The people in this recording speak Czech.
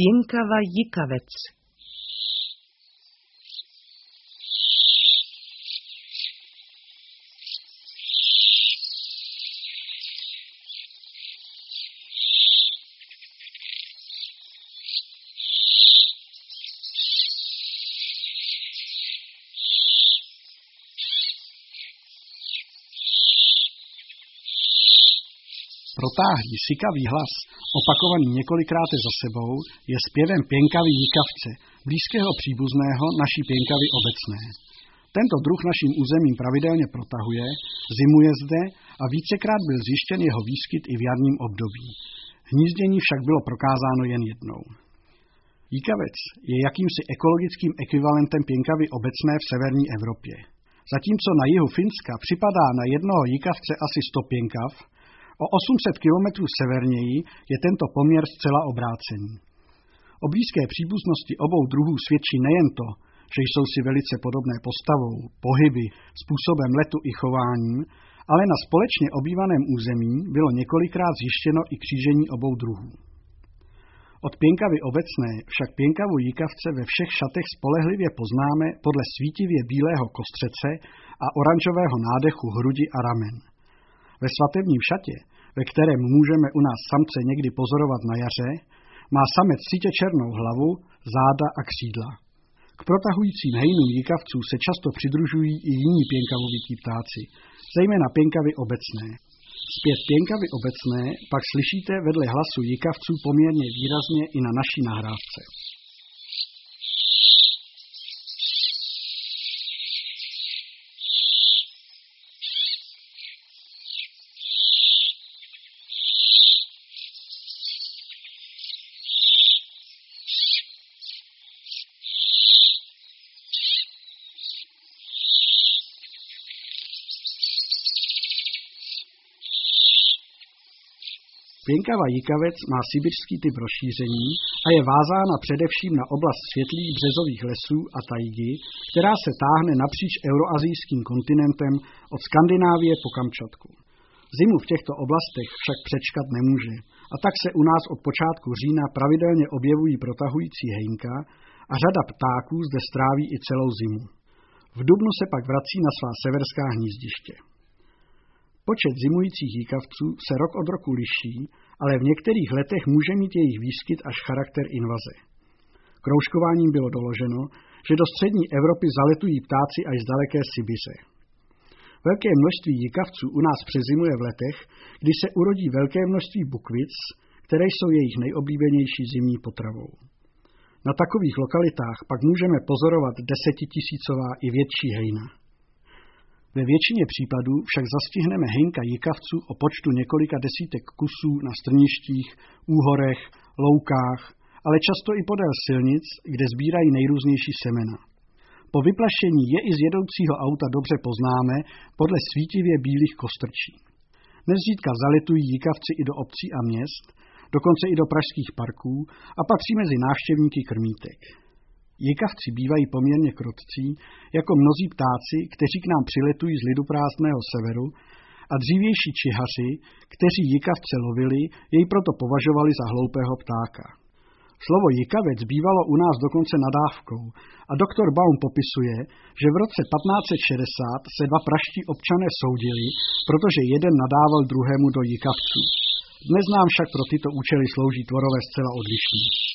Pěnkava jikavec. Protáhlý sykavý hlas, opakovaný několikrát za sebou, je zpěvem pěnkavy jikavce, blízkého příbuzného naší pěnkavy obecné. Tento druh naším územím pravidelně protahuje, zimuje zde a vícekrát byl zjištěn jeho výskyt i v jarním období. Hnízdění však bylo prokázáno jen jednou. Jikavec je jakýmsi ekologickým ekvivalentem pěnkavy obecné v severní Evropě. Zatímco na jihu Finska připadá na jednoho jikavce asi 100 pěnkav, o 800 kilometrů severněji je tento poměr zcela obrácený. O blízké příbuznosti obou druhů svědčí nejen to, že jsou si velice podobné postavou, pohyby, způsobem letu i chováním, ale na společně obývaném území bylo několikrát zjištěno i křížení obou druhů. Od pěnkavy obecné však pěnkavu jikavce ve všech šatech spolehlivě poznáme podle svítivě bílého kostřece a oranžového nádechu hrudi a ramen. Ve svatebním šatě, ve kterém můžeme u nás samce někdy pozorovat na jaře, má samec sitě černou hlavu, záda a křídla. K protahujícím hejnům jikavců se často přidružují i jiní pěnkavovití ptáci, zejména pěnkavy obecné. Zpěv pěnkavy obecné pak slyšíte vedle hlasu jikavců poměrně výrazně i na naší nahrávce. Pěnkava jikavec má sibirský typ rozšíření a je vázána především na oblast světlých březových lesů a tajgy, která se táhne napříč euroazijským kontinentem od Skandinávie po Kamčatku. Zimu v těchto oblastech však přečkat nemůže a tak se u nás od počátku října pravidelně objevují protahující hejnka a řada ptáků zde stráví i celou zimu. V dubnu se pak vrací na svá severská hnízdiště. Počet zimujících jikavců se rok od roku liší, ale v některých letech může mít jejich výskyt až charakter invaze. Kroužkováním bylo doloženo, že do střední Evropy zaletují ptáci až z daleké Sibiře. Velké množství jikavců u nás přezimuje v letech, kdy se urodí velké množství bukvic, které jsou jejich nejoblíbenější zimní potravou. Na takových lokalitách pak můžeme pozorovat 10tisícová i větší hejna. Ve většině případů však zastihneme hejnka jikavců o počtu několika desítek kusů na strništích, úhorech, loukách, ale často i podél silnic, kde sbírají nejrůznější semena. Po vyplašení je i z jedoucího auta dobře poznáme podle svítivě bílých kostrčí. Nezřídka zaletují jikavci i do obcí a měst, dokonce i do pražských parků a patří mezi návštěvníky krmítek. Jikavci bývají poměrně krotcí, jako mnozí ptáci, kteří k nám přiletují z liduprázdného severu, a dřívější čihaři, kteří jikavce lovili, jej proto považovali za hloupého ptáka. Slovo jikavec bývalo u nás dokonce nadávkou a doktor Baum popisuje, že v roce 1560 se dva pražští občané soudili, protože jeden nadával druhému do jikavců. Dnes nám však pro tyto účely slouží tvorové zcela odlišní.